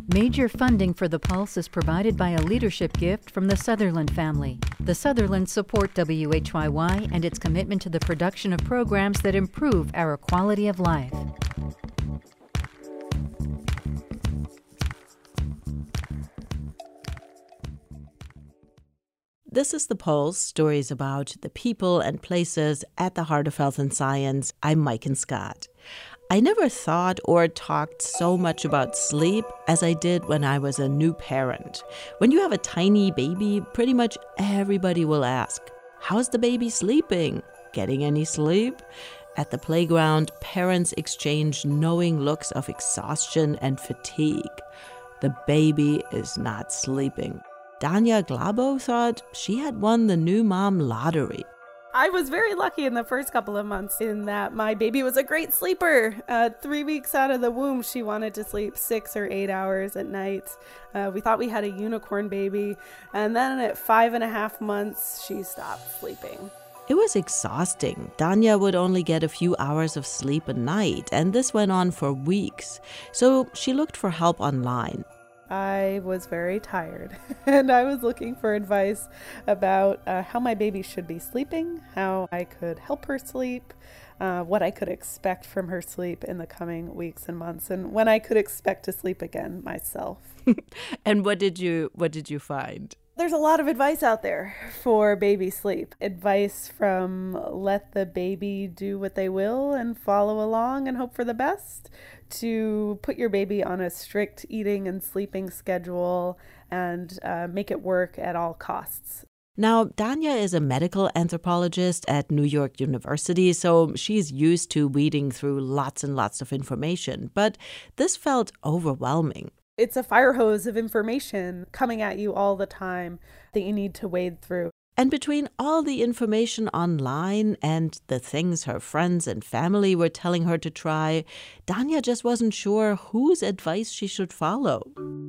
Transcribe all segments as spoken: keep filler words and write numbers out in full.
Major funding for The Pulse is provided by a leadership gift from the Sutherland family. The Sutherlands support W H Y Y and its commitment to the production of programs that improve our quality of life. This is The Pulse, stories about the people and places at the heart of health and science. I'm Maiken Scott. I never thought or talked so much about sleep as I did when I was a new parent. When you have a tiny baby, pretty much everybody will ask, how's the baby sleeping? Getting any sleep? At the playground, parents exchange knowing looks of exhaustion and fatigue. The baby is not sleeping. Dania Glabo thought she had won the new mom lottery. I was very lucky in the first couple of months in that my baby was a great sleeper. Uh, three weeks out of the womb, she wanted to sleep six or eight hours at night. Uh, we thought we had a unicorn baby. And then at five and a half months, she stopped sleeping. It was exhausting. Dania would only get a few hours of sleep a night, and this went on for weeks. So she looked for help online. I was very tired, and I was looking for advice about uh, how my baby should be sleeping, how I could help her sleep, uh, what I could expect from her sleep in the coming weeks and months, and when I could expect to sleep again myself. And what did you what did you find? There's a lot of advice out there for baby sleep. Advice from let the baby do what they will and follow along and hope for the best, to put your baby on a strict eating and sleeping schedule and uh, make it work at all costs. Now, Dania is a medical anthropologist at New York University, so she's used to weeding through lots and lots of information. But this felt overwhelming. It's a fire hose of information coming at you all the time that you need to wade through. And between all the information online and the things her friends and family were telling her to try, Dania just wasn't sure whose advice she should follow.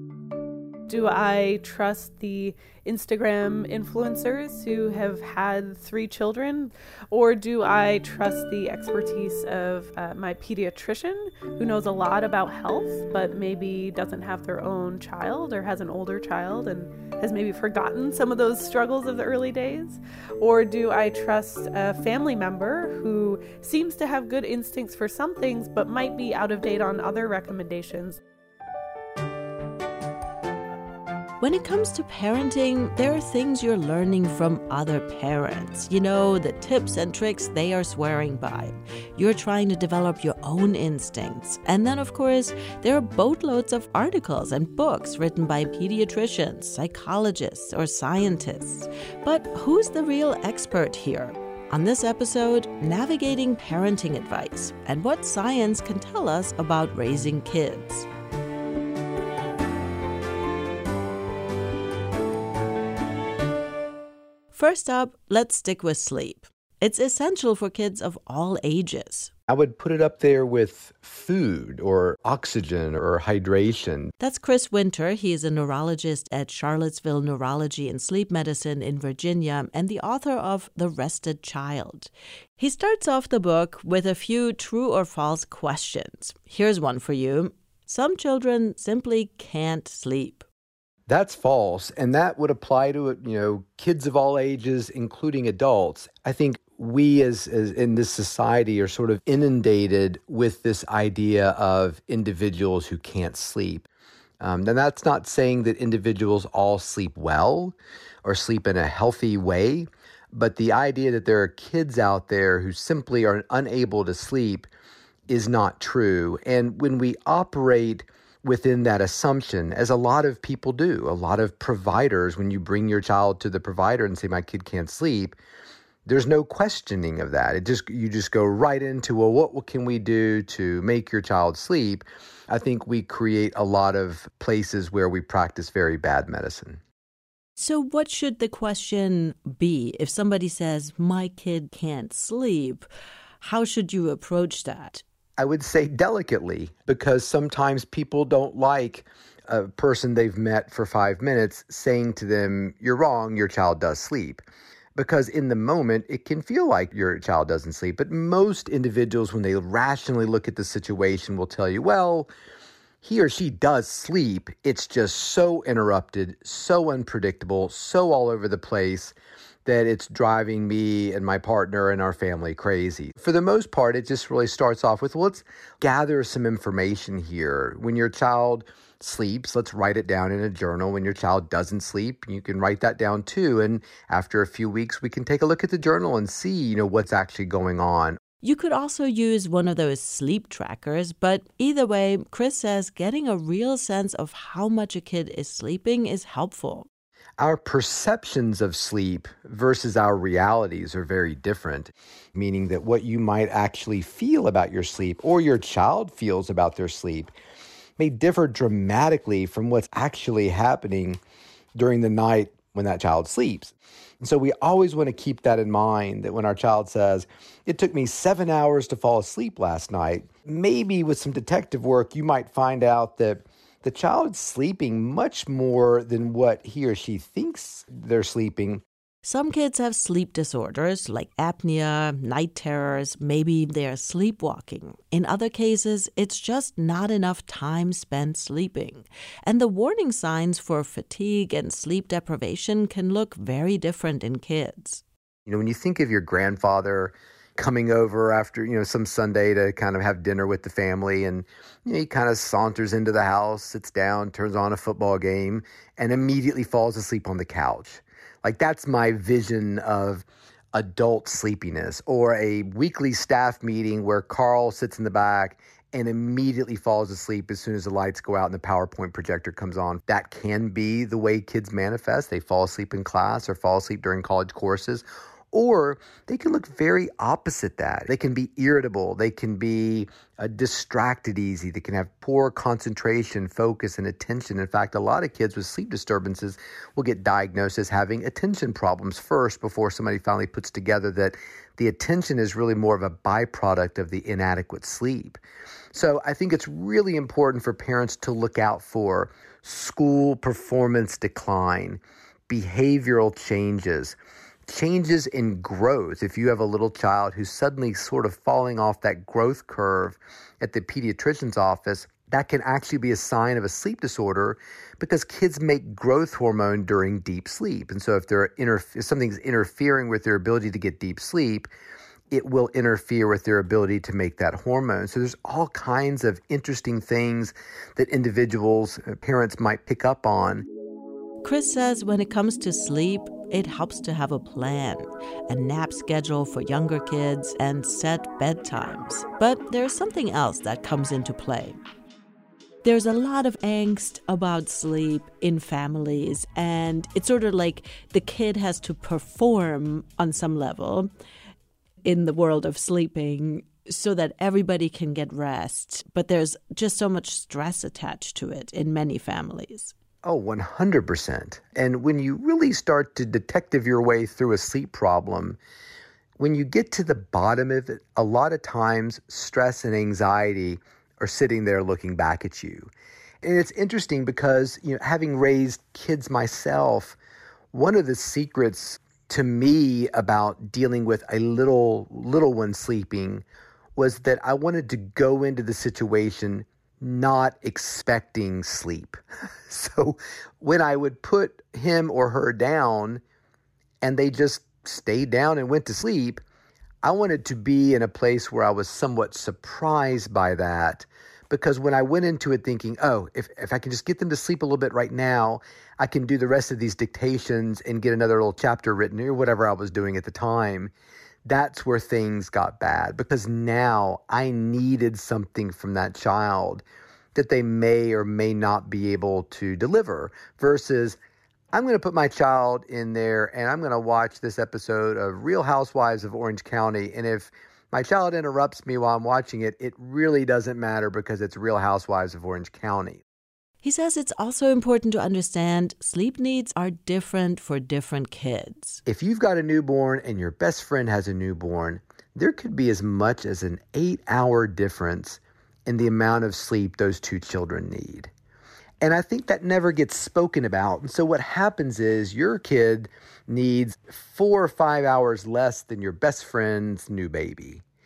Do I trust the Instagram influencers who have had three children? Or do I trust the expertise of uh, my pediatrician who knows a lot about health, but maybe doesn't have their own child or has an older child and has maybe forgotten some of those struggles of the early days? Or do I trust a family member who seems to have good instincts for some things, but might be out of date on other recommendations? When it comes to parenting, there are things you're learning from other parents. You know, the tips and tricks they are swearing by. You're trying to develop your own instincts. And then, of course, there are boatloads of articles and books written by pediatricians, psychologists, or scientists. But who's the real expert here? On this episode, navigating parenting advice and what science can tell us about raising kids. First up, let's stick with sleep. It's essential for kids of all ages. I would put it up there with food or oxygen or hydration. That's Chris Winter. He is a neurologist at Charlottesville Neurology and Sleep Medicine in Virginia and the author of The Rested Child. He starts off the book with a few true or false questions. Here's one for you. Some children simply can't sleep. That's false, and that would apply to, you know, kids of all ages, including adults. I think we as, as in this society are sort of inundated with this idea of individuals who can't sleep. Um, and that's not saying that individuals all sleep well or sleep in a healthy way, but the idea that there are kids out there who simply are unable to sleep is not true. And when we operate within that assumption, as a lot of people do, a lot of providers, when you bring your child to the provider and say, my kid can't sleep, there's no questioning of that. It just you just go right into, well, what, what can we do to make your child sleep? I think we create a lot of places where we practice very bad medicine. So what should the question be? If somebody says, my kid can't sleep, how should you approach that? I would say delicately, because sometimes people don't like a person they've met for five minutes saying to them, you're wrong, your child does sleep. Because in the moment, it can feel like your child doesn't sleep. But most individuals, when they rationally look at the situation, will tell you, well, he or she does sleep, it's just so interrupted, so unpredictable, so all over the place that it's driving me and my partner and our family crazy. For the most part, it just really starts off with, well, let's gather some information here. When your child sleeps, let's write it down in a journal. When your child doesn't sleep, you can write that down too. And after a few weeks, we can take a look at the journal and see, you know, what's actually going on. You could also use one of those sleep trackers, but either way, Chris says getting a real sense of how much a kid is sleeping is helpful. Our perceptions of sleep versus our realities are very different, meaning that what you might actually feel about your sleep or your child feels about their sleep may differ dramatically from what's actually happening during the night when that child sleeps. And so we always want to keep that in mind, that when our child says, it took me seven hours to fall asleep last night, maybe with some detective work, you might find out that the child is sleeping much more than what he or she thinks they're sleeping. Some kids have sleep disorders like apnea, night terrors, maybe they're sleepwalking. In other cases, it's just not enough time spent sleeping. And the warning signs for fatigue and sleep deprivation can look very different in kids. You know, when you think of your grandfather coming over after, you know, some Sunday to kind of have dinner with the family, and you know, he kind of saunters into the house, sits down, turns on a football game, and immediately falls asleep on the couch. Like, that's my vision of adult sleepiness. Or a weekly staff meeting where Carl sits in the back and immediately falls asleep as soon as the lights go out and the PowerPoint projector comes on. That can be the way kids manifest. They fall asleep in class or fall asleep during college courses. Or they can look very opposite that. They can be irritable. They can be uh, distracted easy. They can have poor concentration, focus, and attention. In fact, a lot of kids with sleep disturbances will get diagnosed as having attention problems first before somebody finally puts together that the attention is really more of a byproduct of the inadequate sleep. So I think it's really important for parents to look out for school performance decline, behavioral changes, changes in growth. If you have a little child who's suddenly sort of falling off that growth curve at the pediatrician's office, that can actually be a sign of a sleep disorder because kids make growth hormone during deep sleep. And so if, they're inter- if something's interfering with their ability to get deep sleep, it will interfere with their ability to make that hormone. So there's all kinds of interesting things that individuals, parents might pick up on. Chris says when it comes to sleep, it helps to have a plan, a nap schedule for younger kids, and set bedtimes. But there's something else that comes into play. There's a lot of angst about sleep in families, and it's sort of like the kid has to perform on some level in the world of sleeping so that everybody can get rest. But there's just so much stress attached to it in many families. Oh, one hundred percent. And when you really start to detective your way through a sleep problem, when you get to the bottom of it, a lot of times stress and anxiety are sitting there looking back at you. And it's interesting because, you know, having raised kids myself, one of the secrets to me about dealing with a little little one sleeping was that I wanted to go into the situation not expecting sleep. So when I would put him or her down and they just stayed down and went to sleep, I wanted to be in a place where I was somewhat surprised by that, because when I went into it thinking, oh, if, if I can just get them to sleep a little bit right now, I can do the rest of these dictations and get another little chapter written or whatever I was doing at the time. That's where things got bad, because now I needed something from that child that they may or may not be able to deliver, versus I'm going to put my child in there and I'm going to watch this episode of Real Housewives of Orange County. And if my child interrupts me while I'm watching it, it really doesn't matter because it's Real Housewives of Orange County. He says it's also important to understand sleep needs are different for different kids. If you've got a newborn and your best friend has a newborn, there could be as much as an eight-hour difference in the amount of sleep those two children need. And I think that never gets spoken about. And so what happens is your kid needs four or five hours less than your best friend's new baby.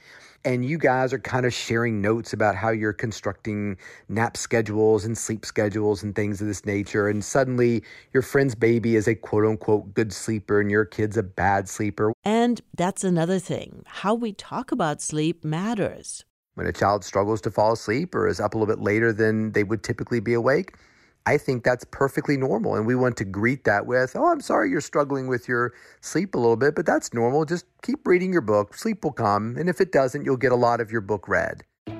and you guys are kind of sharing notes about how you're constructing nap schedules and sleep schedules and things of this nature. And suddenly your friend's baby is a quote unquote good sleeper and your kid's a bad sleeper. And that's another thing. How we talk about sleep matters. When a child struggles to fall asleep or is up a little bit later than they would typically be awake, I think that's perfectly normal. And we want to greet that with, oh, I'm sorry you're struggling with your sleep a little bit, but that's normal. Just keep reading your book. Sleep will come. And if it doesn't, you'll get a lot of your book read.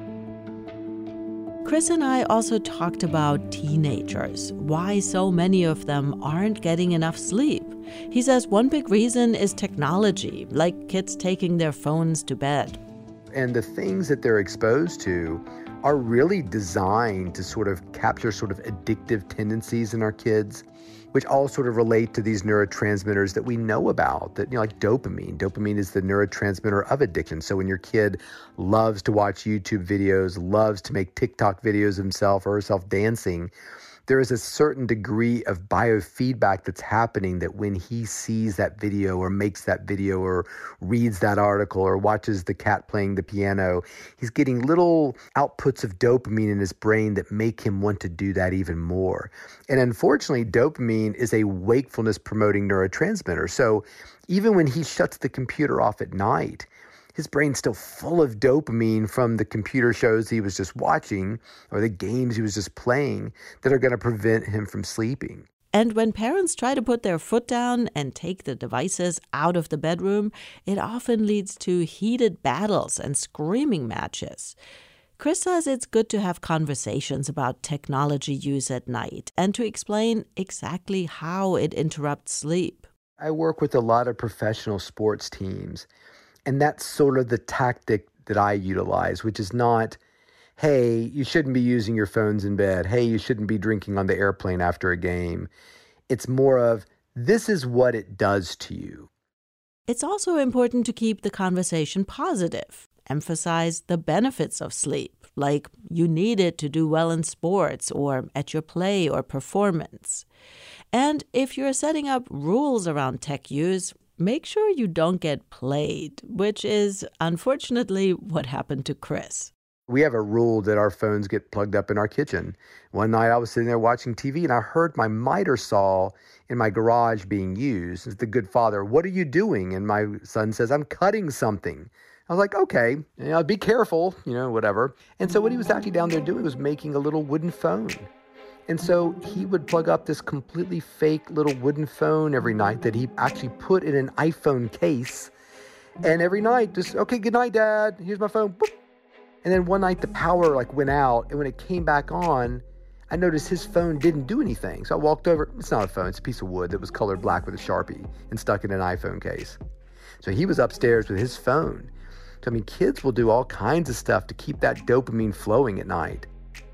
Chris and I also talked about teenagers, why so many of them aren't getting enough sleep. He says one big reason is technology, like kids taking their phones to bed. And the things that they're exposed to are really designed to sort of capture sort of addictive tendencies in our kids, which all sort of relate to these neurotransmitters that we know about, that, you know, like dopamine. Dopamine is the neurotransmitter of addiction. So when your kid loves to watch YouTube videos, loves to make TikTok videos of himself or herself dancing, there is a certain degree of biofeedback that's happening that when he sees that video or makes that video or reads that article or watches the cat playing the piano, he's getting little outputs of dopamine in his brain that make him want to do that even more. And unfortunately, dopamine is a wakefulness promoting neurotransmitter. So even when he shuts the computer off at night, his brain's still full of dopamine from the computer shows he was just watching or the games he was just playing that are going to prevent him from sleeping. And when parents try to put their foot down and take the devices out of the bedroom, it often leads to heated battles and screaming matches. Chris says it's good to have conversations about technology use at night and to explain exactly how it interrupts sleep. I work with a lot of professional sports teams. And that's sort of the tactic that I utilize, which is not, hey, you shouldn't be using your phones in bed. Hey, you shouldn't be drinking on the airplane after a game. It's more of, this is what it does to you. It's also important to keep the conversation positive. Emphasize the benefits of sleep, like you need it to do well in sports or at your play or performance. And if you're setting up rules around tech use, make sure you don't get played, which is unfortunately what happened to Chris. We have a rule that our phones get plugged up in our kitchen. One night I was sitting there watching T V and I heard my miter saw in my garage being used. It's the good father, what are you doing? And my son says, I'm cutting something. I was like, okay, you know, be careful, you know, whatever. And so what he was actually down there doing was making a little wooden phone. And so he would plug up this completely fake little wooden phone every night that he actually put in an iPhone case. And every night, just, okay, good night, Dad. Here's my phone. Boop. And then one night the power like went out. And when it came back on, I noticed his phone didn't do anything. So I walked over. It's not a phone. It's a piece of wood that was colored black with a Sharpie and stuck in an iPhone case. So he was upstairs with his phone. So, I mean, kids will do all kinds of stuff to keep that dopamine flowing at night.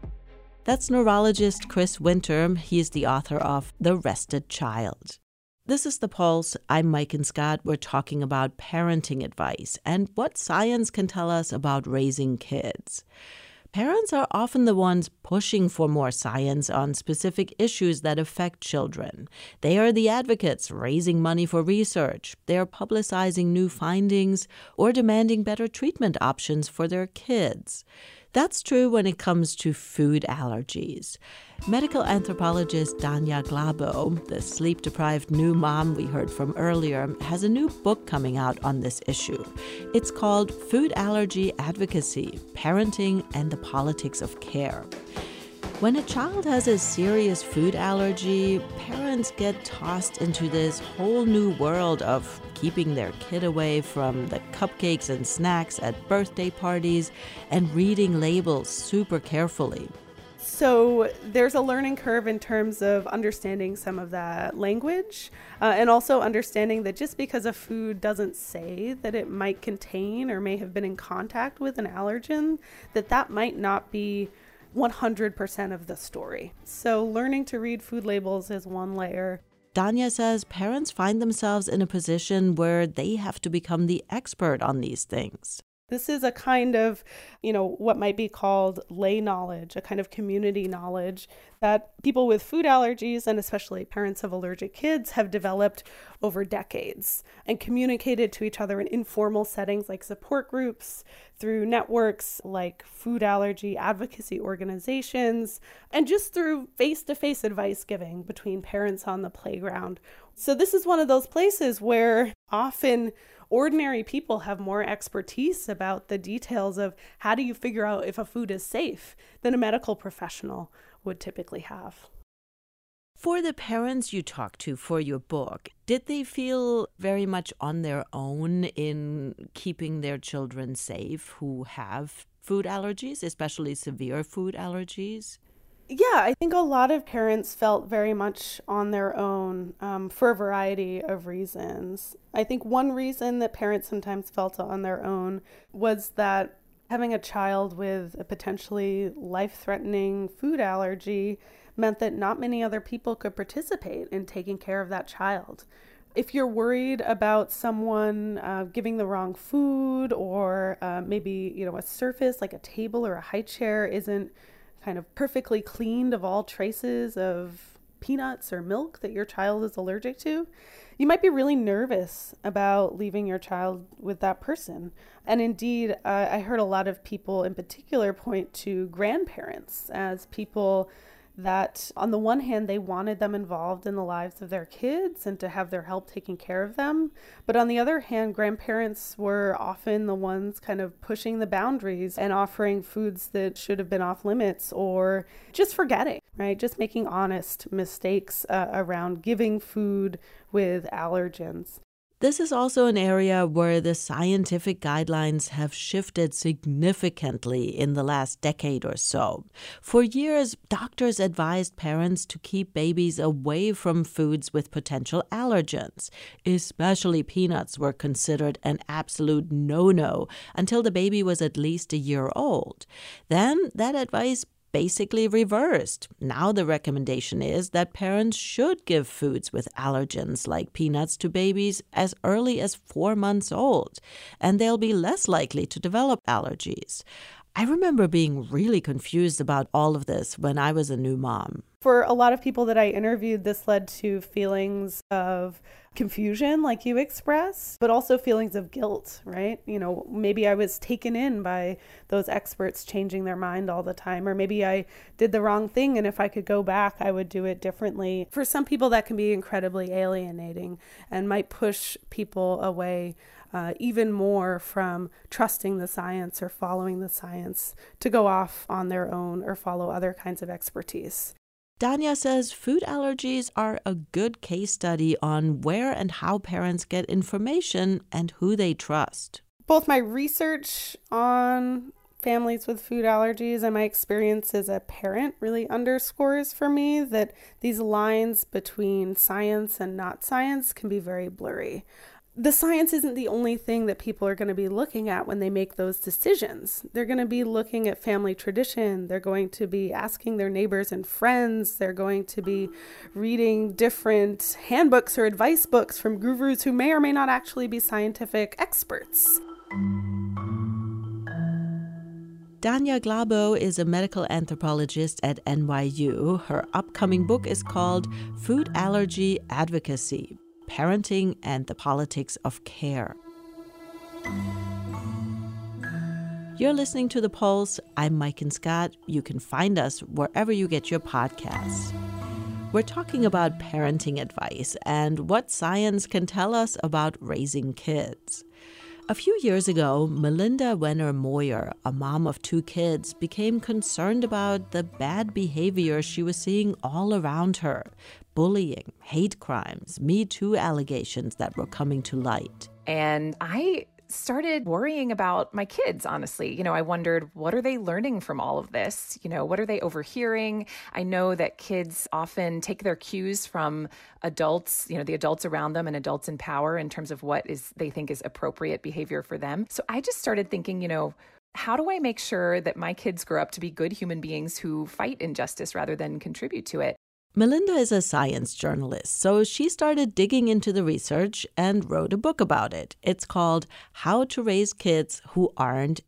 That's neurologist Chris Winter. He's the author of The Rested Child. This is The Pulse. I'm Maiken Scott. We're talking about parenting advice and what science can tell us about raising kids. Parents are often the ones pushing for more science on specific issues that affect children. They are the advocates raising money for research. They are publicizing new findings or demanding better treatment options for their kids. That's true when it comes to food allergies. Medical anthropologist Danya Glabo, the sleep-deprived new mom we heard from earlier, has a new book coming out on this issue. It's called Food Allergy Advocacy: Parenting and the Politics of Care. When a child has a serious food allergy, parents get tossed into this whole new world of keeping their kid away from the cupcakes and snacks at birthday parties and reading labels super carefully. So there's a learning curve in terms of understanding some of that language uh, and also understanding that just because a food doesn't say that it might contain or may have been in contact with an allergen, that that might not be one hundred percent of the story. So learning to read food labels is one layer. Danya says parents find themselves in a position where they have to become the expert on these things. This is a kind of, you know, what might be called lay knowledge, a kind of community knowledge that people with food allergies, and especially parents of allergic kids, have developed over decades and communicated to each other in informal settings like support groups, through networks like food allergy advocacy organizations, and just through face-to-face advice giving between parents on the playground. So this is one of those places where often ordinary people have more expertise about the details of how do you figure out if a food is safe than a medical professional would typically have. For the parents you talked to for your book, did they feel very much on their own in keeping their children safe who have food allergies, especially severe food allergies? Yeah, I think a lot of parents felt very much on their own um, for a variety of reasons. I think one reason that parents sometimes felt on their own was that having a child with a potentially life-threatening food allergy meant that not many other people could participate in taking care of that child. If you're worried about someone uh, giving the wrong food, or uh, maybe, you know, a surface like a table or a high chair isn't kind of perfectly cleaned of all traces of peanuts or milk that your child is allergic to, you might be really nervous about leaving your child with that person. And indeed, uh, I heard a lot of people in particular point to grandparents as people that on the one hand, they wanted them involved in the lives of their kids and to have their help taking care of them. But on the other hand, grandparents were often the ones kind of pushing the boundaries and offering foods that should have been off limits, or just forgetting, right? Just making honest mistakes uh, around giving food with allergens. This is also an area where the scientific guidelines have shifted significantly in the last decade or so. For years, doctors advised parents to keep babies away from foods with potential allergens. Especially peanuts were considered an absolute no-no until the baby was at least a year old. Then that advice basically reversed. Now the recommendation is that parents should give foods with allergens like peanuts to babies as early as four months old, and they'll be less likely to develop allergies. I remember being really confused about all of this when I was a new mom. For a lot of people that I interviewed, this led to feelings of confusion, like you expressed, but also feelings of guilt, right? You know, maybe I was taken in by those experts changing their mind all the time, or maybe I did the wrong thing, and if I could go back, I would do it differently. For some people, that can be incredibly alienating and might push people away Uh, even more from trusting the science or following the science to go off on their own or follow other kinds of expertise. Danya says food allergies are a good case study on where and how parents get information and who they trust. Both my research on families with food allergies and my experience as a parent really underscores for me that these lines between science and not science can be very blurry. The science isn't the only thing that people are going to be looking at when they make those decisions. They're going to be looking at family tradition. They're going to be asking their neighbors and friends. They're going to be reading different handbooks or advice books from gurus who may or may not actually be scientific experts. Danya Glabo is a medical anthropologist at N Y U. Her upcoming book is called Food Allergy Advocacy: Parenting and the Politics of Care. You're listening to The Pulse. I'm Maiken Scott. You can find us wherever you get your podcasts. We're talking about parenting advice and what science can tell us about raising kids. A few years ago, Melinda Wenner Moyer, a mom of two kids, became concerned about the bad behavior she was seeing all around her. Bullying, hate crimes, Me Too allegations that were coming to light. And I started worrying about my kids, honestly. You know, I wondered, what are they learning from all of this? You know, what are they overhearing? I know that kids often take their cues from adults, you know, the adults around them and adults in power in terms of what is they think is appropriate behavior for them. So I just started thinking, you know, how do I make sure that my kids grow up to be good human beings who fight injustice rather than contribute to it? Melinda is a science journalist, so she started digging into the research and wrote a book about it. It's called How to Raise Kids Who Aren't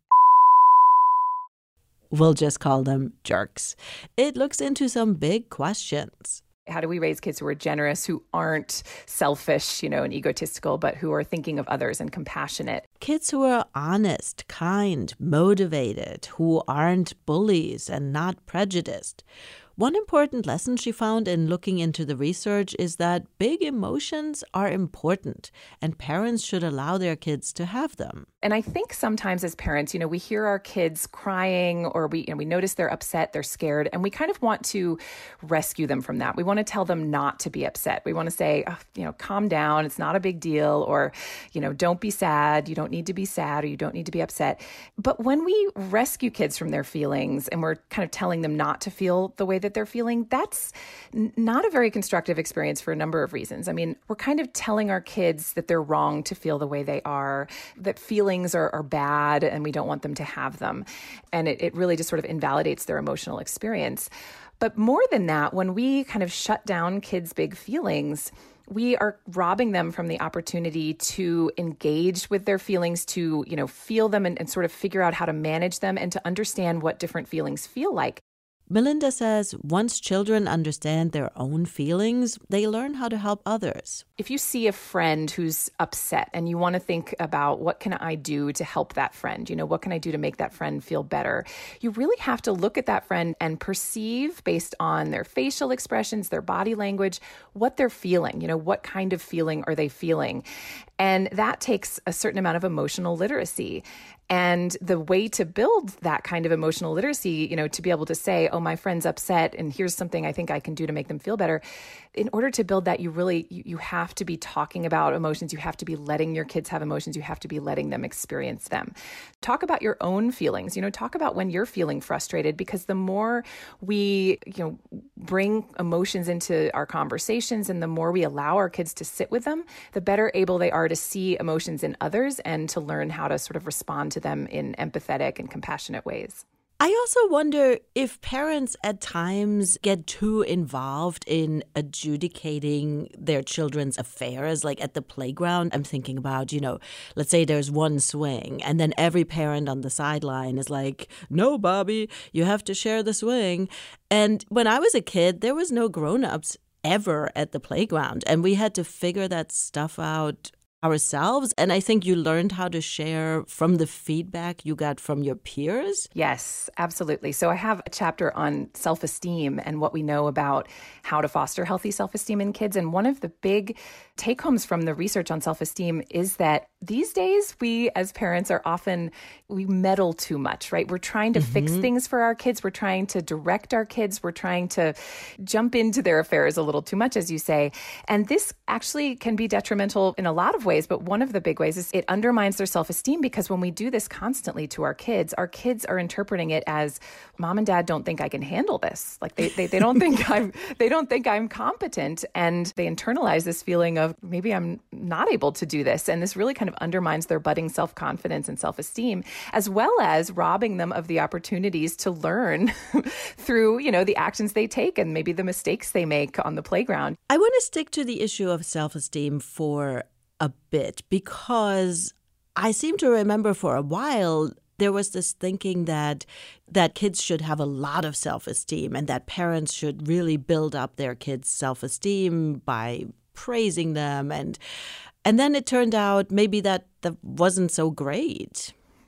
We'll just call them jerks. It looks into some big questions. How do we raise kids who are generous, who aren't selfish, you know, and egotistical, but who are thinking of others and compassionate? Kids who are honest, kind, motivated, who aren't bullies and not prejudiced. One important lesson she found in looking into the research is that big emotions are important, and parents should allow their kids to have them. And I think sometimes as parents, you know, we hear our kids crying, or we, you know, we notice they're upset, they're scared, and we kind of want to rescue them from that. We want to tell them not to be upset. We want to say, oh, you know, calm down, it's not a big deal, or, you know, don't be sad, you don't need to be sad, or you don't need to be upset. But when we rescue kids from their feelings and we're kind of telling them not to feel the way that they're feeling, that's n- not a very constructive experience for a number of reasons. I mean, we're kind of telling our kids that they're wrong to feel the way they are, that feelings are, are bad and we don't want them to have them. And it, it really just sort of invalidates their emotional experience. But more than that, when we kind of shut down kids' big feelings, we are robbing them from the opportunity to engage with their feelings, to, you know, feel them and, and sort of figure out how to manage them and to understand what different feelings feel like. Melinda says once children understand their own feelings, they learn how to help others. If you see a friend who's upset and you want to think about what can I do to help that friend, you know, what can I do to make that friend feel better? You really have to look at that friend and perceive based on their facial expressions, their body language, what they're feeling, you know, what kind of feeling are they feeling? And that takes a certain amount of emotional literacy. And the way to build that kind of emotional literacy, you know, to be able to say, oh, my friend's upset and here's something I think I can do to make them feel better. In order to build that, you really, you, you have to be talking about emotions. You have to be letting your kids have emotions. You have to be letting them experience them. Talk about your own feelings, you know, talk about when you're feeling frustrated, because the more we, you know, bring emotions into our conversations and the more we allow our kids to sit with them, the better able they are to see emotions in others and to learn how to sort of respond to them in empathetic and compassionate ways. I also wonder if parents at times get too involved in adjudicating their children's affairs, like at the playground. I'm thinking about, you know, let's say there's one swing and then every parent on the sideline is like, no, Bobby, you have to share the swing. And when I was a kid, there was no grown-ups ever at the playground, and we had to figure that stuff out ourselves. And I think you learned how to share from the feedback you got from your peers. Yes, absolutely. So I have a chapter on self-esteem and what we know about how to foster healthy self-esteem in kids. And one of the big take-homes from the research on self-esteem is that these days we as parents are often, we meddle too much, right? We're trying to mm-hmm. fix things for our kids. We're trying to direct our kids. We're trying to jump into their affairs a little too much, as you say. And this actually can be detrimental in a lot of ways. But one of the big ways is it undermines their self-esteem, because when we do this constantly to our kids, our kids are interpreting it as mom and dad don't think I can handle this. Like they they, they don't think I'm they don't think I'm competent, and they internalize this feeling of maybe I'm not able to do this. And this really kind of undermines their budding self-confidence and self-esteem, as well as robbing them of the opportunities to learn through, you know, the actions they take and maybe the mistakes they make on the playground. I want to stick to the issue of self-esteem for a bit, because I seem to remember for a while there was this thinking that that kids should have a lot of self-esteem and that parents should really build up their kids' self-esteem by praising them. And and then it turned out maybe that that wasn't so great.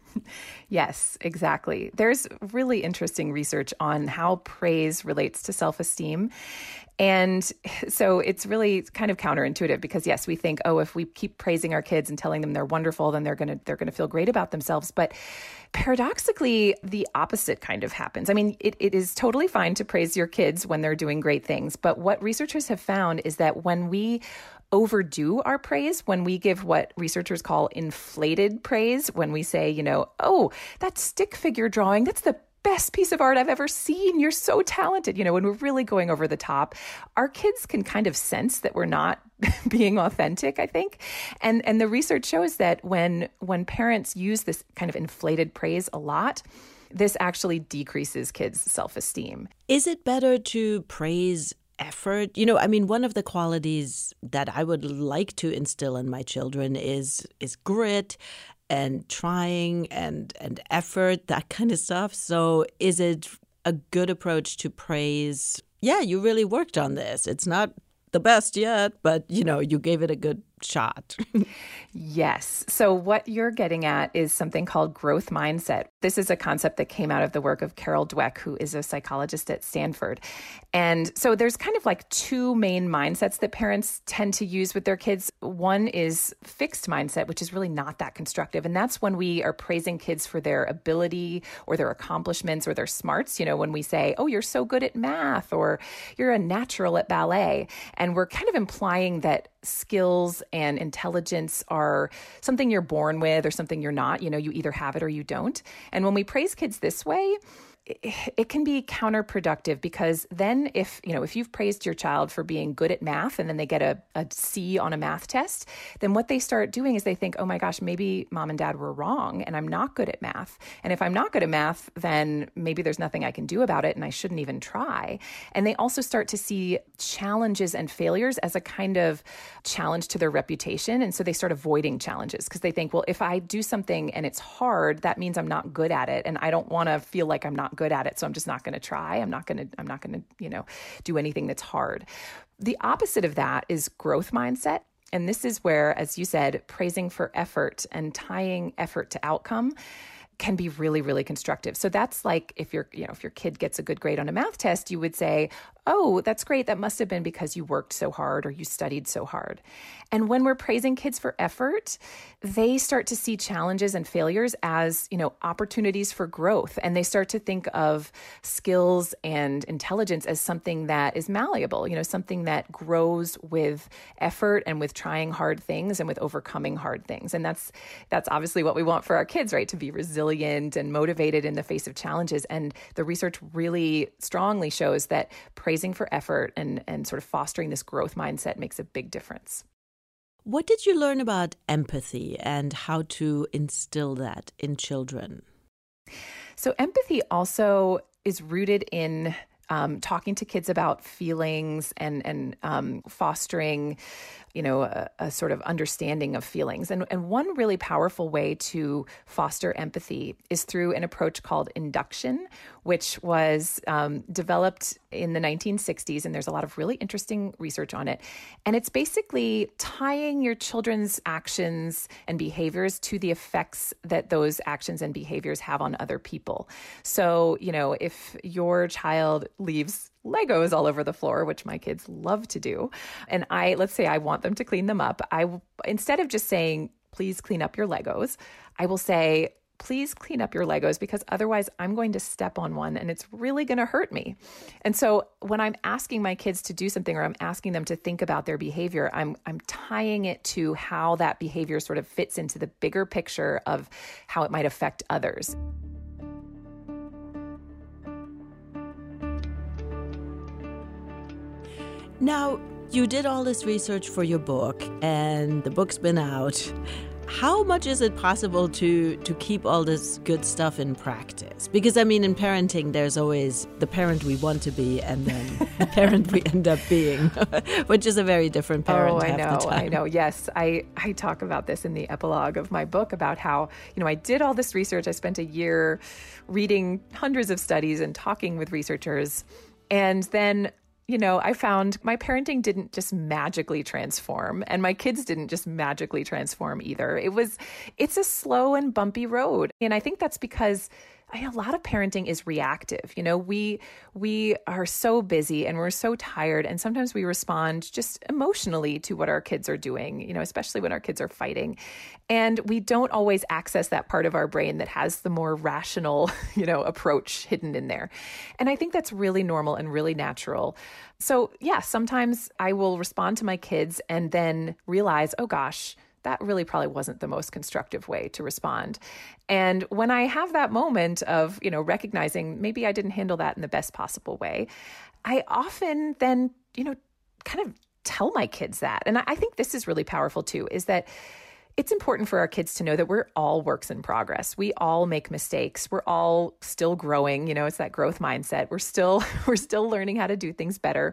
Yes, exactly. There's really interesting research on how praise relates to self-esteem. And so it's really kind of counterintuitive, because yes, we think, oh, if we keep praising our kids and telling them they're wonderful, then they're going to they're going to feel great about themselves. But paradoxically, the opposite kind of happens. I mean, it, it is totally fine to praise your kids when they're doing great things. But what researchers have found is that when we overdo our praise, when we give what researchers call inflated praise, when we say, you know, oh, that stick figure drawing, that's the best piece of art I've ever seen. You're so talented. You know, when we're really going over the top, our kids can kind of sense that we're not being authentic, I think. And and the research shows that when when parents use this kind of inflated praise a lot, this actually decreases kids' self-esteem. Is it better to praise effort. You know, I mean, one of the qualities that I would like to instill in my children is is grit and trying and and effort, that kind of stuff. So is it a good approach to praise? Yeah, you really worked on this. It's not the best yet, but, you know, you gave it a good shot. Yes. So what you're getting at is something called growth mindset. This is a concept that came out of the work of Carol Dweck, who is a psychologist at Stanford. And so there's kind of like two main mindsets that parents tend to use with their kids. One is fixed mindset, which is really not that constructive. And that's when we are praising kids for their ability or their accomplishments or their smarts. You know, when we say, oh, you're so good at math, or you're a natural at ballet. And we're kind of implying that skills and intelligence are something you're born with or something you're not. You know, you either have it or you don't. And when we praise kids this way, it can be counterproductive, because then if, you know, if you've praised your child for being good at math and then they get a, a C on a math test, then what they start doing is they think, oh my gosh, maybe mom and dad were wrong and I'm not good at math. And if I'm not good at math, then maybe there's nothing I can do about it and I shouldn't even try. And they also start to see challenges and failures as a kind of challenge to their reputation. And so they start avoiding challenges because they think, well, if I do something and it's hard, that means I'm not good at it. And I don't want to feel like I'm not good at it. So I'm just not going to try. I'm not going to, I'm not going to, you know, do anything that's hard. The opposite of that is growth mindset. And this is where, as you said, praising for effort and tying effort to outcome can be really, really constructive. So that's like if your, you know, if your kid gets a good grade on a math test, you would say, oh, that's great. That must have been because you worked so hard or you studied so hard. And when we're praising kids for effort, they start to see challenges and failures as, you know, opportunities for growth. And they start to think of skills and intelligence as something that is malleable, you know, something that grows with effort and with trying hard things and with overcoming hard things. And that's, that's obviously what we want for our kids, right? To be resilient and motivated in the face of challenges. And the research really strongly shows that praising for effort and, and sort of fostering this growth mindset makes a big difference. What did you learn about empathy and how to instill that in children? So empathy also is rooted in um, talking to kids about feelings and, and um, fostering, you know, a, a sort of understanding of feelings. And, and one really powerful way to foster empathy is through an approach called induction, which was um, developed in the nineteen sixties. And there's a lot of really interesting research on it. And it's basically tying your children's actions and behaviors to the effects that those actions and behaviors have on other people. So, you know, if your child leaves Legos all over the floor, which my kids love to do, and I, let's say I want them to clean them up, I, instead of just saying, please clean up your Legos, I will say, please clean up your Legos, because otherwise I'm going to step on one and it's really going to hurt me. And so when I'm asking my kids to do something, or I'm asking them to think about their behavior, I'm I'm tying it to how that behavior sort of fits into the bigger picture of how it might affect others. Now, you did all this research for your book, and the book's been out. How much is it possible to to keep all this good stuff in practice? Because, I mean, in parenting, there's always the parent we want to be and then the parent we end up being, which is a very different parent oh, I half know, the time. I know. Yes, I, I talk about this in the epilogue of my book about how, you know, I did all this research. I spent a year reading hundreds of studies and talking with researchers. And then you know, I found my parenting didn't just magically transform, and my kids didn't just magically transform either. It was, it's a slow and bumpy road. And I think that's because I, a lot of parenting is reactive. You know, we we are so busy and we're so tired, and sometimes we respond just emotionally to what our kids are doing, you know, especially when our kids are fighting. And we don't always access that part of our brain that has the more rational, you know, approach hidden in there. And I think that's really normal and really natural. So yeah, sometimes I will respond to my kids and then realize, oh gosh, that really probably wasn't the most constructive way to respond. And when I have that moment of, you know, recognizing maybe I didn't handle that in the best possible way, I often then, you know, kind of tell my kids that. And I think this is really powerful too, is that it's important for our kids to know that we're all works in progress. We all make mistakes. We're all still growing. You know, it's that growth mindset. We're still, we're still learning how to do things better.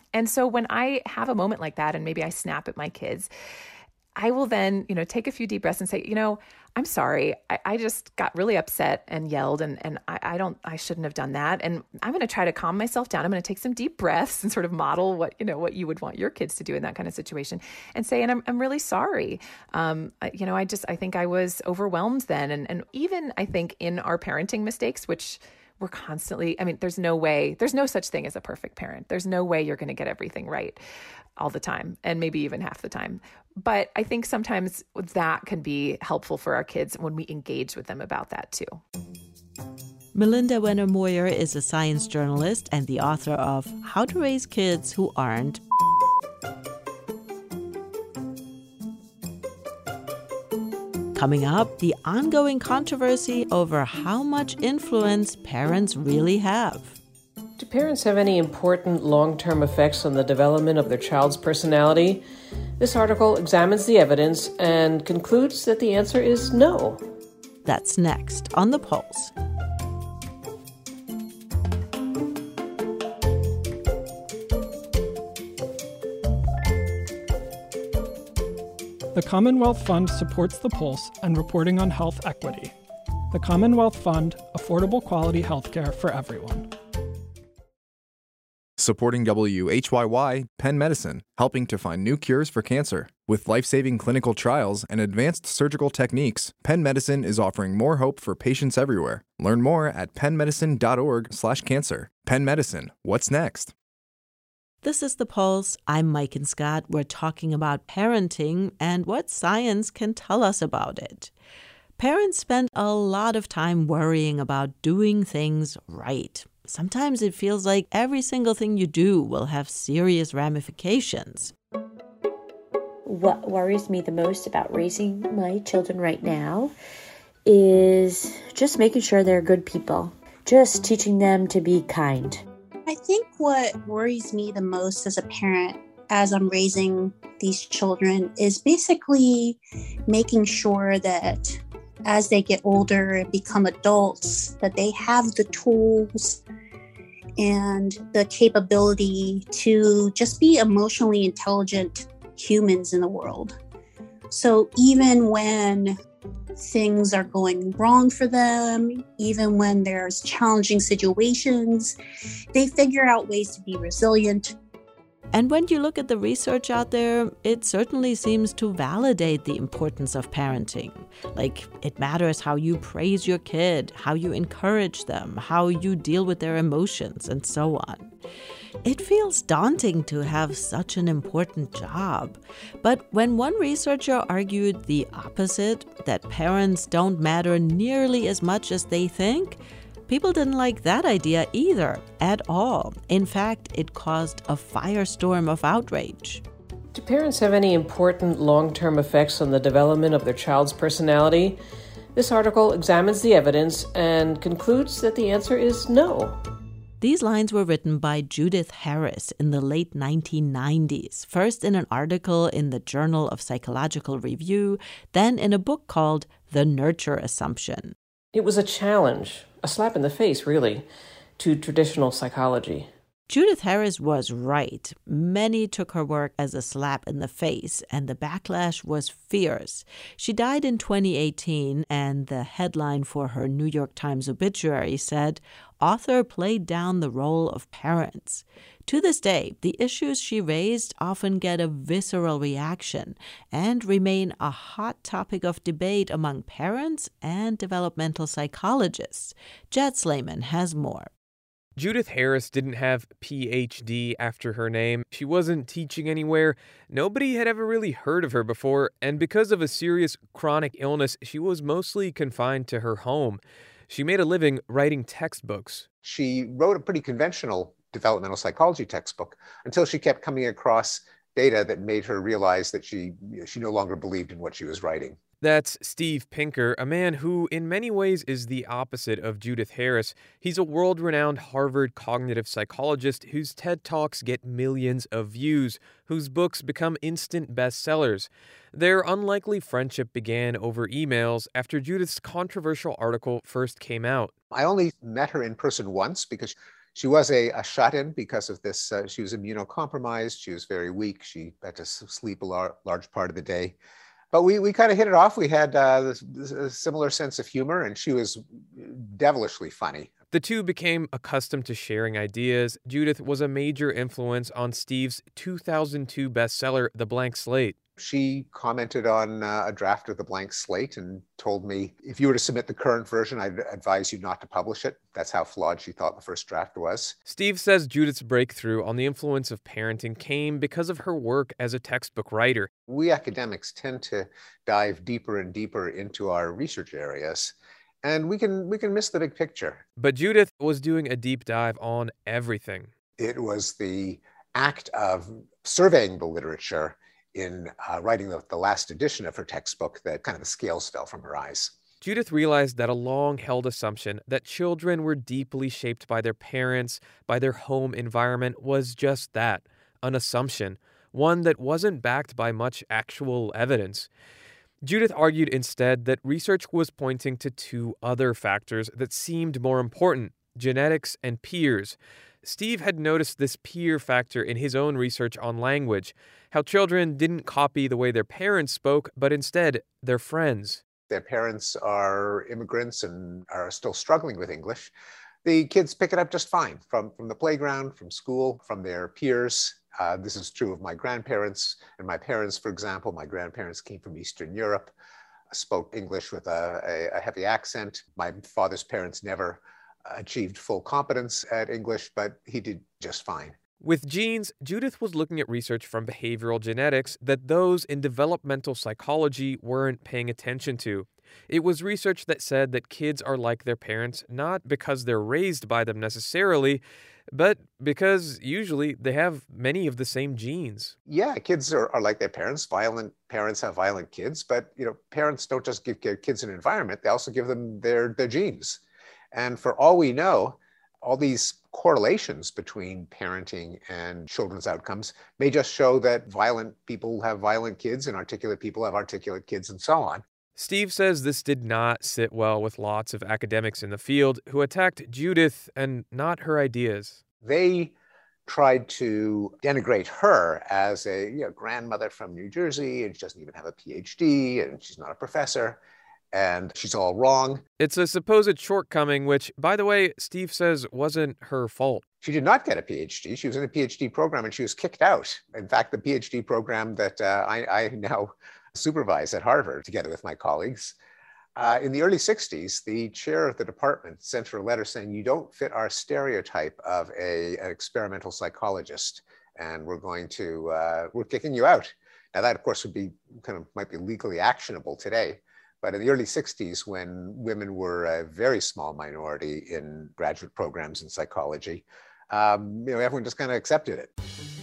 And so when I have a moment like that and maybe I snap at my kids, I will then, you know, take a few deep breaths and say, you know, I'm sorry. I, I just got really upset and yelled and, and I, I don't, I shouldn't have done that. And I'm going to try to calm myself down. I'm going to take some deep breaths and sort of model what, you know, what you would want your kids to do in that kind of situation and say, and I'm, I'm really sorry. Um, I, you know, I just, I think I was overwhelmed then. And, and even I think in our parenting mistakes, which we're constantly, I mean, there's no way, there's no such thing as a perfect parent. There's no way you're going to get everything right all the time, and maybe even half the time. But I think sometimes that can be helpful for our kids when we engage with them about that too. Melinda Wenner-Moyer is a science journalist and the author of How to Raise Kids Who Aren't. Coming up, the ongoing controversy over how much influence parents really have. Do parents have any important long-term effects on the development of their child's personality? This article examines the evidence and concludes that the answer is no. That's next on The Pulse. The Commonwealth Fund supports The Pulse and reporting on health equity. The Commonwealth Fund, affordable quality healthcare for everyone. Supporting W H Y Y, Penn Medicine, helping to find new cures for cancer. With life-saving clinical trials and advanced surgical techniques, Penn Medicine is offering more hope for patients everywhere. Learn more at pennmedicine.org slash cancer. Penn Medicine, what's next? This is The Pulse. I'm Mike and Scott. We're talking about parenting and what science can tell us about it. Parents spend a lot of time worrying about doing things right. Sometimes it feels like every single thing you do will have serious ramifications. What worries me the most about raising my children right now is just making sure they're good people, just teaching them to be kind. I think what worries me the most as a parent as I'm raising these children is basically making sure that as they get older and become adults, that they have the tools and the capability to just be emotionally intelligent humans in the world. So even when things are going wrong for them, even when there's challenging situations, they figure out ways to be resilient. And when you look at the research out there, it certainly seems to validate the importance of parenting. Like, it matters how you praise your kid, how you encourage them, how you deal with their emotions, and so on. It feels daunting to have such an important job. But when one researcher argued the opposite, that parents don't matter nearly as much as they think, people didn't like that idea either, at all. In fact, it caused a firestorm of outrage. Do parents have any important long-term effects on the development of their child's personality? This article examines the evidence and concludes that the answer is no. These lines were written by Judith Harris in the late nineteen nineties, first in an article in the Journal of Psychological Review, then in a book called The Nurture Assumption. It was a challenge, a slap in the face, really, to traditional psychology. Judith Harris was right. Many took her work as a slap in the face, and the backlash was fierce. She died in twenty eighteen, and the headline for her New York Times obituary said, "Author played down the role of parents." To this day, the issues she raised often get a visceral reaction and remain a hot topic of debate among parents and developmental psychologists. Jed Slayman has more. Judith Harris didn't have P H D after her name. She wasn't teaching anywhere. Nobody had ever really heard of her before, and because of a serious chronic illness, she was mostly confined to her home. She made a living writing textbooks. She wrote a pretty conventional developmental psychology textbook until she kept coming across data that made her realize that she, she no longer believed in what she was writing. That's Steve Pinker, a man who in many ways is the opposite of Judith Harris. He's a world-renowned Harvard cognitive psychologist whose TED Talks get millions of views, whose books become instant bestsellers. Their unlikely friendship began over emails after Judith's controversial article first came out. I only met her in person once because She was a, a shut-in because of this. Uh, she was immunocompromised. She was very weak. She had to sleep a lar- large part of the day. But we, we kind of hit it off. We had uh, this, this, a similar sense of humor, and she was devilishly funny. The two became accustomed to sharing ideas. Judith was a major influence on Steve's two thousand two bestseller, The Blank Slate. She commented on uh, a draft of The Blank Slate and told me, if you were to submit the current version, I'd advise you not to publish it. That's how flawed she thought the first draft was. Steve says Judith's breakthrough on the influence of parenting came because of her work as a textbook writer. We academics tend to dive deeper and deeper into our research areas, and we can we can miss the big picture. But Judith was doing a deep dive on everything. It was the act of surveying the literature in uh, writing the, the last edition of her textbook that kind of the scales fell from her eyes. Judith realized that a long-held assumption that children were deeply shaped by their parents, by their home environment, was just that, an assumption, one that wasn't backed by much actual evidence. Judith argued instead that research was pointing to two other factors that seemed more important: genetics and peers. Steve had noticed this peer factor in his own research on language, how children didn't copy the way their parents spoke, but instead their friends. Their parents are immigrants and are still struggling with English. The kids pick it up just fine from, from the playground, from school, from their peers. Uh, this is true of my grandparents and my parents, for example. My grandparents came from Eastern Europe, spoke English with a, a, a heavy accent. My father's parents never achieved full competence at English, but he did just fine. With genes, Judith was looking at research from behavioral genetics that those in developmental psychology weren't paying attention to. It was research that said that kids are like their parents not because they're raised by them necessarily, but because usually they have many of the same genes. Yeah, kids are, are like their parents. Violent parents have violent kids, but you know, parents don't just give kids an environment, they also give them their, their genes. And for all we know, all these correlations between parenting and children's outcomes may just show that violent people have violent kids and articulate people have articulate kids and so on. Steve says this did not sit well with lots of academics in the field who attacked Judith and not her ideas. They tried to denigrate her as a you know, grandmother from New Jersey, and she doesn't even have a P H D, and she's not a professor. And she's all wrong. It's a supposed shortcoming, which, by the way, Steve says wasn't her fault. She did not get a P H D. She was in a P H D program and she was kicked out. In fact, the P H D program that uh, I, I now supervise at Harvard, together with my colleagues, uh, in the early sixties, the chair of the department sent her a letter saying, you don't fit our stereotype of a, an experimental psychologist, and we're going to, uh, we're kicking you out. Now that, of course, would be kind of, might be legally actionable today. But in the early sixties, when women were a very small minority in graduate programs in psychology, um, you know, everyone just kind of accepted it.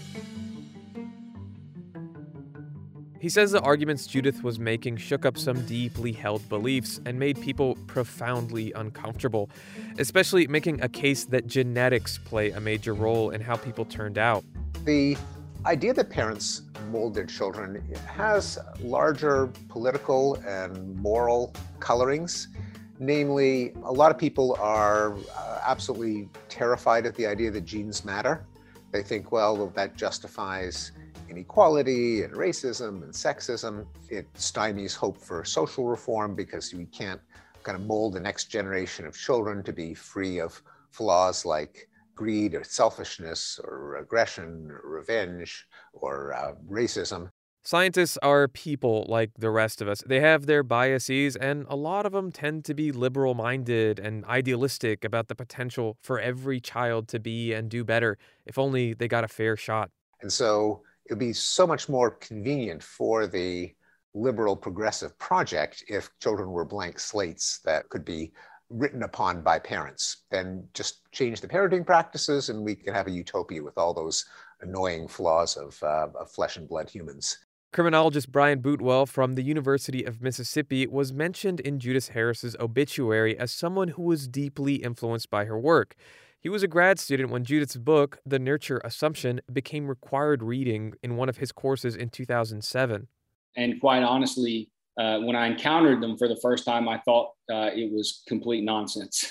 He says the arguments Judith was making shook up some deeply held beliefs and made people profoundly uncomfortable, especially making a case that genetics play a major role in how people turned out. The idea that parents mold their children has larger political and moral colorings. Namely, a lot of people are uh, absolutely terrified at the idea that genes matter. They think, well, that justifies inequality and racism and sexism. It stymies hope for social reform because we can't kind of mold the next generation of children to be free of flaws like greed or selfishness or aggression or revenge or uh, racism. Scientists are people like the rest of us. They have their biases, and a lot of them tend to be liberal-minded and idealistic about the potential for every child to be and do better, if only they got a fair shot. And so it would be so much more convenient for the liberal progressive project if children were blank slates that could be written upon by parents. Then just change the parenting practices and we can have a utopia with all those annoying flaws of, uh, of flesh and blood humans. Criminologist Brian Bootwell from the University of Mississippi was mentioned in Judith Harris's obituary as someone who was deeply influenced by her work. He was a grad student when Judith's book, The Nurture Assumption, became required reading in one of his courses in two thousand seven. And quite honestly, uh, when I encountered them for the first time, I thought uh, it was complete nonsense.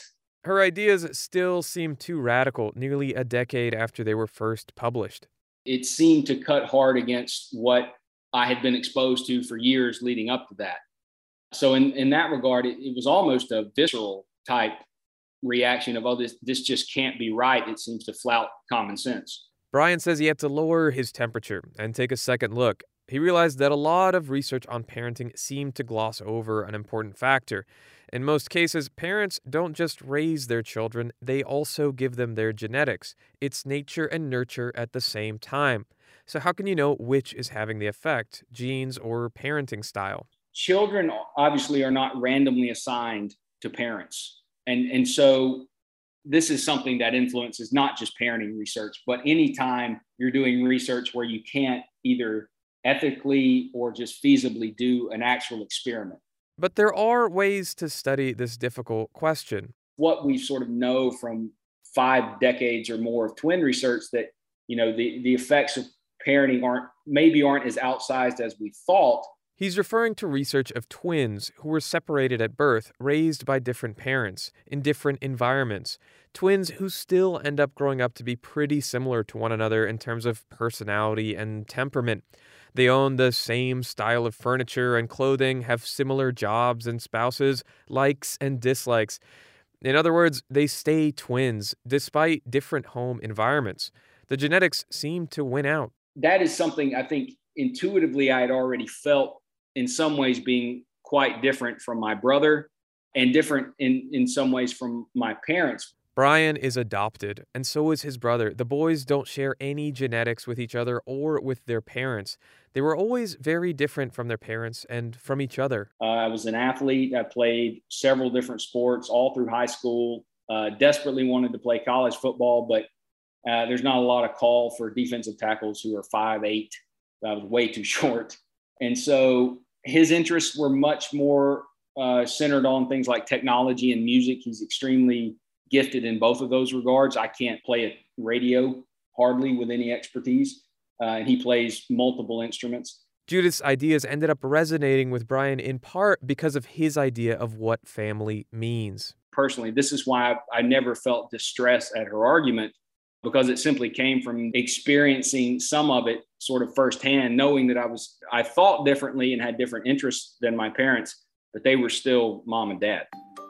Her ideas still seem too radical, nearly a decade after they were first published. It seemed to cut hard against what I had been exposed to for years leading up to that. So in, in that regard, it, it was almost a visceral type reaction of, oh, this, this just can't be right. It seems to flout common sense. Brian says he had to lower his temperature and take a second look. He realized that a lot of research on parenting seemed to gloss over an important factor. In most cases, parents don't just raise their children, they also give them their genetics. It's nature and nurture at the same time. So how can you know which is having the effect, genes or parenting style? Children obviously are not randomly assigned to parents. And, and so this is something that influences not just parenting research, but anytime you're doing research where you can't either ethically or just feasibly do an actual experiment. But there are ways to study this difficult question. What we sort of know from five decades or more of twin research that, you know, the, the effects of parenting aren't maybe aren't as outsized as we thought. He's referring to research of twins who were separated at birth, raised by different parents, in different environments. Twins who still end up growing up to be pretty similar to one another in terms of personality and temperament. They own the same style of furniture and clothing, have similar jobs and spouses, likes and dislikes. In other words, they stay twins despite different home environments. The genetics seem to win out. That is something I think intuitively I had already felt in some ways being quite different from my brother and different in, in some ways from my parents. Brian is adopted, and so is his brother. The boys don't share any genetics with each other or with their parents. They were always very different from their parents and from each other. Uh, I was an athlete. I played several different sports all through high school. Uh, desperately wanted to play college football, but uh, there's not a lot of call for defensive tackles who are five eight. I was way too short. And so his interests were much more uh, centered on things like technology and music. He's extremely gifted in both of those regards. I can't play a radio hardly with any expertise, uh, and he plays multiple instruments. Judith's ideas ended up resonating with Brian in part because of his idea of what family means. Personally, this is why I, I never felt distress at her argument, because it simply came from experiencing some of it sort of firsthand, knowing that I was, I thought differently and had different interests than my parents, but they were still mom and dad.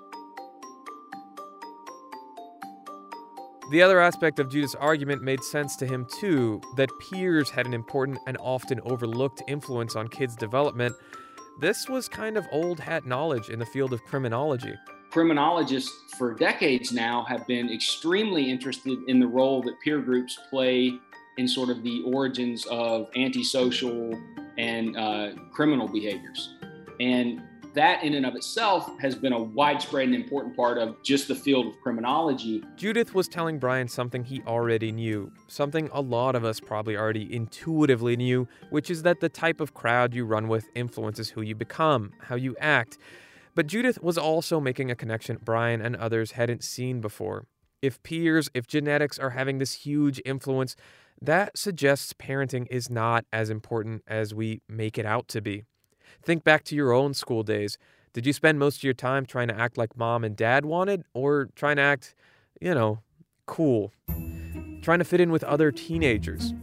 The other aspect of Judith's argument made sense to him too, that peers had an important and often overlooked influence on kids' development. This was kind of old hat knowledge in the field of criminology. Criminologists for decades now have been extremely interested in the role that peer groups play in sort of the origins of antisocial and uh, criminal behaviors. And that in and of itself has been a widespread and important part of just the field of criminology. Judith was telling Brian something he already knew, something a lot of us probably already intuitively knew, which is that the type of crowd you run with influences who you become, how you act. But Judith was also making a connection Brian and others hadn't seen before. If peers, if genetics are having this huge influence, that suggests parenting is not as important as we make it out to be. Think back to your own school days. Did you spend most of your time trying to act like mom and dad wanted, or trying to act, you know, cool? Trying to fit in with other teenagers?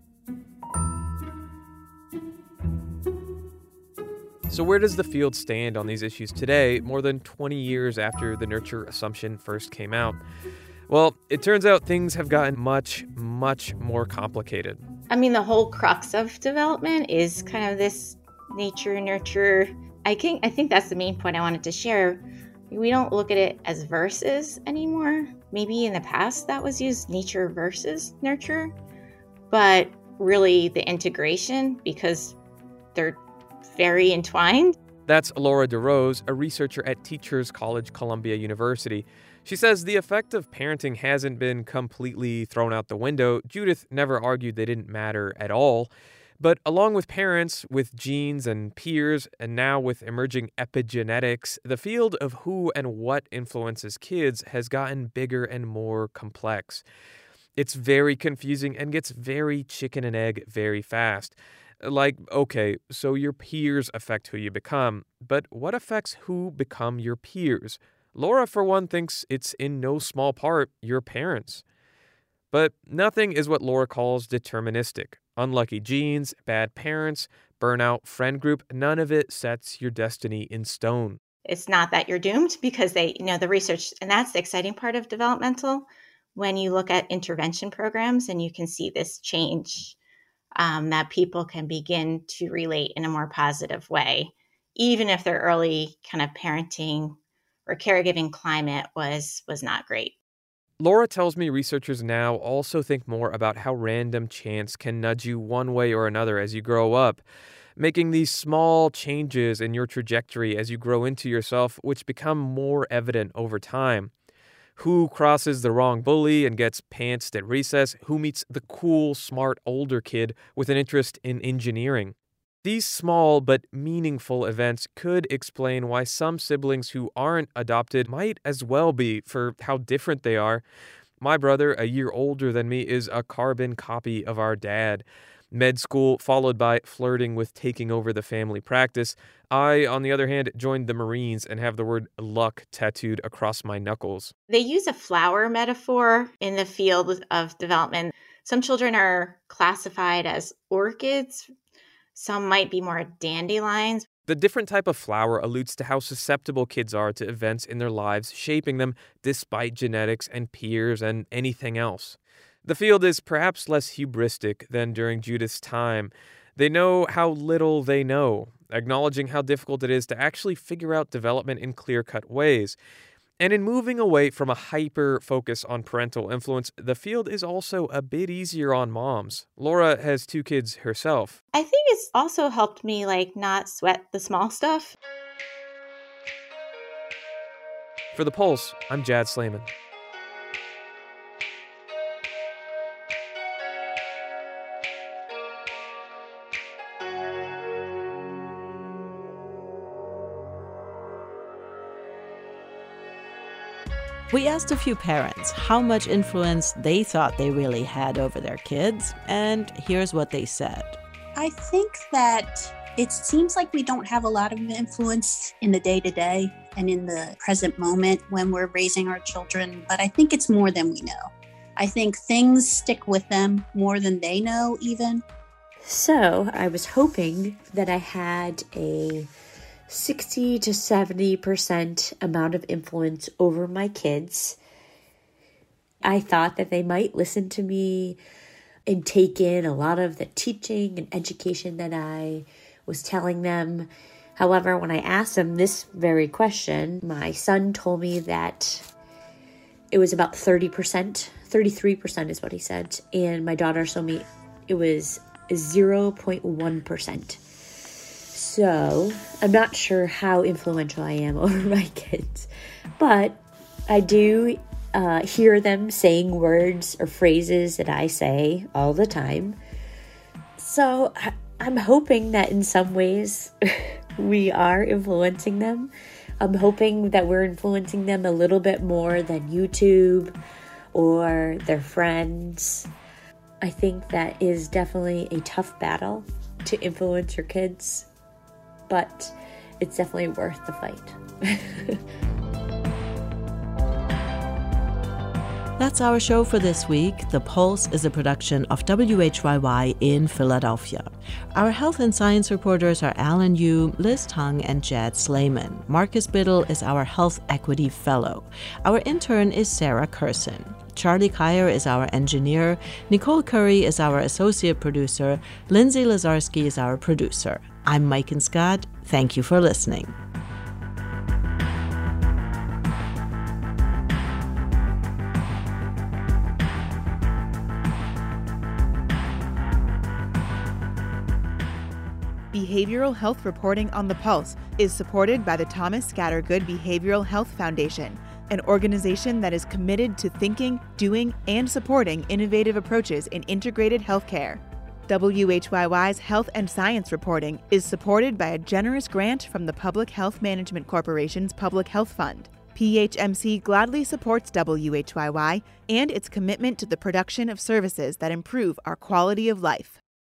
So where does the field stand on these issues today, more than twenty years after the nurture assumption first came out? Well, it turns out things have gotten much, much more complicated. I mean, the whole crux of development is kind of this nature, nurture. I think, I think that's the main point I wanted to share. We don't look at it as versus anymore. Maybe in the past that was used, nature versus nurture, but really the integration, because they're very entwined. That's Laura DeRose, a researcher at Teachers College, Columbia University. She says the effect of parenting hasn't been completely thrown out the window. Judith never argued they didn't matter at all. But along with parents, with genes and peers, and now with emerging epigenetics, the field of who and what influences kids has gotten bigger and more complex. It's very confusing and gets very chicken and egg very fast. Like, okay, so your peers affect who you become, but what affects who become your peers? Laura, for one, thinks it's in no small part your parents. But nothing is what Laura calls deterministic. Unlucky genes, bad parents, burnout, friend group, none of it sets your destiny in stone. It's not that you're doomed because they, you know, the research, and that's the exciting part of developmental, when you look at intervention programs and you can see this change, um, that people can begin to relate in a more positive way, even if their early kind of parenting or caregiving climate was was not great. Laura tells me researchers now also think more about how random chance can nudge you one way or another as you grow up, making these small changes in your trajectory as you grow into yourself, which become more evident over time. Who crosses the wrong bully and gets pantsed at recess? Who meets the cool, smart older kid with an interest in engineering? These small but meaningful events could explain why some siblings who aren't adopted might as well be for how different they are. My brother, a year older than me, is a carbon copy of our dad. Med school followed by flirting with taking over the family practice. I, on the other hand, joined the Marines and have the word luck tattooed across my knuckles. They use a flower metaphor in the field of development. Some children are classified as orchids. Some might be more dandelions. The different type of flower alludes to how susceptible kids are to events in their lives, shaping them despite genetics and peers and anything else. The field is perhaps less hubristic than during Judith's time. They know how little they know, acknowledging how difficult it is to actually figure out development in clear-cut ways. And in moving away from a hyper-focus on parental influence, the field is also a bit easier on moms. Laura has two kids herself. I think it's also helped me like not sweat the small stuff. For The Pulse, I'm Jad Slayman. We asked a few parents how much influence they thought they really had over their kids, and here's what they said. I think that it seems like we don't have a lot of influence in the day-to-day and in the present moment when we're raising our children, but I think it's more than we know. I think things stick with them more than they know even. So I was hoping that I had a sixty to seventy percent amount of influence over my kids. I thought that they might listen to me and take in a lot of the teaching and education that I was telling them. However, when I asked them this very question, my son told me that it was about thirty percent, thirty-three percent is what he said. And my daughter told me it was zero point one percent. So I'm not sure how influential I am over my kids, but I do uh, hear them saying words or phrases that I say all the time. So I, I'm hoping that in some ways we are influencing them. I'm hoping that we're influencing them a little bit more than YouTube or their friends. I think that is definitely a tough battle to influence your kids, but it's definitely worth the fight. That's our show for this week. The Pulse is a production of W H Y Y in Philadelphia. Our health and science reporters are Alan Yu, Liz Tung, and Jad Slayman. Marcus Biddle is our Health Equity Fellow. Our intern is Sarah Curson. Charlie Kyer is our engineer. Nicole Curry is our associate producer. Lindsay Lazarski is our producer. I'm Maiken Scott. Thank you for listening. Behavioral health reporting on the Pulse is supported by the Thomas Scattergood Behavioral Health Foundation, an organization that is committed to thinking, doing, and supporting innovative approaches in integrated healthcare. W H Y Y's Health and Science reporting is supported by a generous grant from the Public Health Management Corporation's Public Health Fund. P H M C gladly supports W H Y Y and its commitment to the production of services that improve our quality of life.